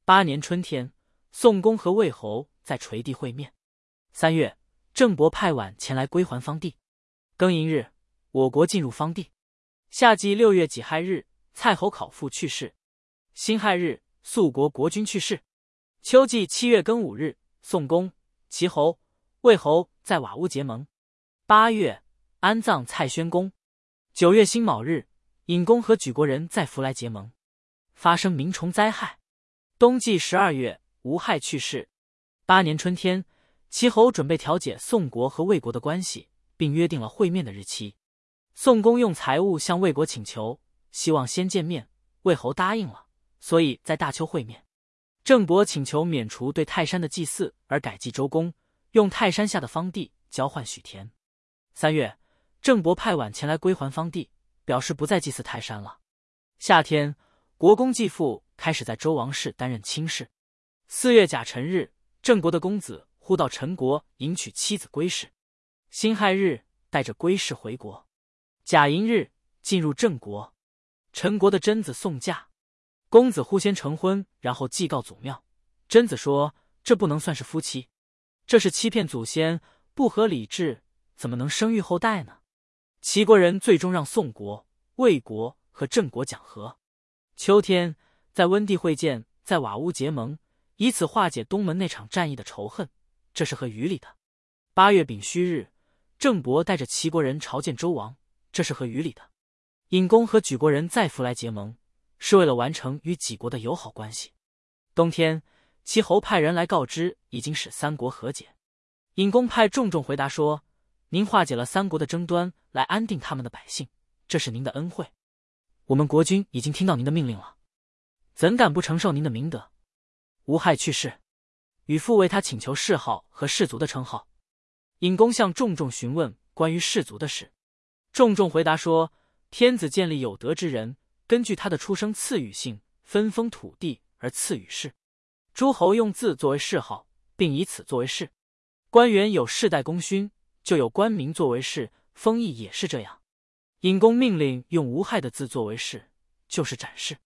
8年春天，宋公和魏侯在垂地会面。3月，郑伯派宛前来归还方地。庚寅日，我国进入方地。夏季6月己亥日，蔡侯考父去世。辛亥日，肃国国君去世。秋季7月庚午日，宋公、齐侯、魏侯在瓦屋结盟。8月，安葬蔡宣公。9月辛卯日，尹公和举国人在弗来结盟。发生民虫灾害。冬季12月，吴亥去世。8年春天，齐侯准备调解宋国和魏国的关系，并约定了会面的日期。宋公用财物向魏国请求，希望先见面，魏侯答应了，所以在大丘会面。郑伯请求免除对泰山的祭祀，而改祭周公，用泰山下的方地交换许田。3月，郑伯派宛前来归还方地，表示不再祭祀泰山了。夏天，国公继父开始在周王室担任卿士。4月甲辰日，郑国的公子呼到陈国迎娶妻子归氏。辛亥日，带着归氏回国。甲寅日，进入郑国。陈国的贞子送嫁，公子呼先成婚，然后祭告祖庙。贞子说：“这不能算是夫妻，这是欺骗祖先，不合礼制，怎么能生育后代呢？”齐国人最终让宋国、魏国和郑国讲和。秋天，在温地会见，在瓦屋结盟，以此化解东门那场战役的仇恨，这是合于理的。8月丙戌日，郑伯带着齐国人朝见周王，这是合于理的。尹公和举国人再弗来结盟，是为了完成与几国的友好关系。冬天，齐侯派人来告知已经使三国和解。尹公派仲仲回答说：“您化解了三国的争端，来安定他们的百姓，这是您的恩惠。我们国君已经听到您的命令了，怎敢不承受您的明德？”吴亥去世，与父为他请求谥号和氏族的称号。尹公向仲仲询问关于氏族的事，仲仲回答说：“天子建立有德之人，根据他的出生赐予姓，分封土地而赐予氏。诸侯用字作为谥号，并以此作为氏。官员有世代功勋，就有官名作为氏，封邑也是这样。尹公命令用吴亥的字作为氏，就是展示。